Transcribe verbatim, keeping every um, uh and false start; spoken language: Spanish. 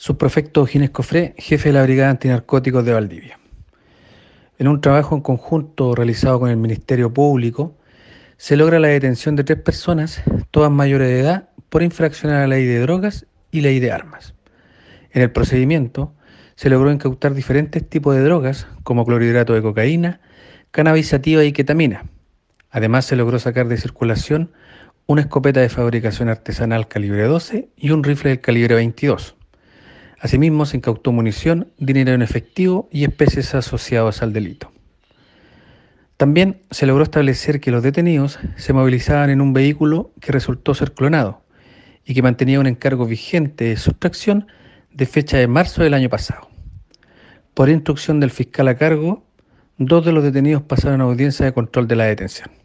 Subprefecto O'Higgins Cofré, jefe de la Brigada Antinarcóticos de Valdivia. En un trabajo en conjunto realizado con el Ministerio Público, se logra la detención de tres personas, todas mayores de edad, por infraccionar a la ley de drogas y ley de armas. En el procedimiento, se logró incautar diferentes tipos de drogas, como clorhidrato de cocaína, cannabis sativa y ketamina. Además, se logró sacar de circulación una escopeta de fabricación artesanal calibre doce y un rifle del calibre veintidós. Asimismo, se incautó munición, dinero en efectivo y especies asociadas al delito. También se logró establecer que los detenidos se movilizaban en un vehículo que resultó ser clonado y que mantenía un encargo vigente de sustracción de fecha de marzo del año pasado. Por instrucción del fiscal a cargo, dos de los detenidos pasaron a audiencia de control de la detención.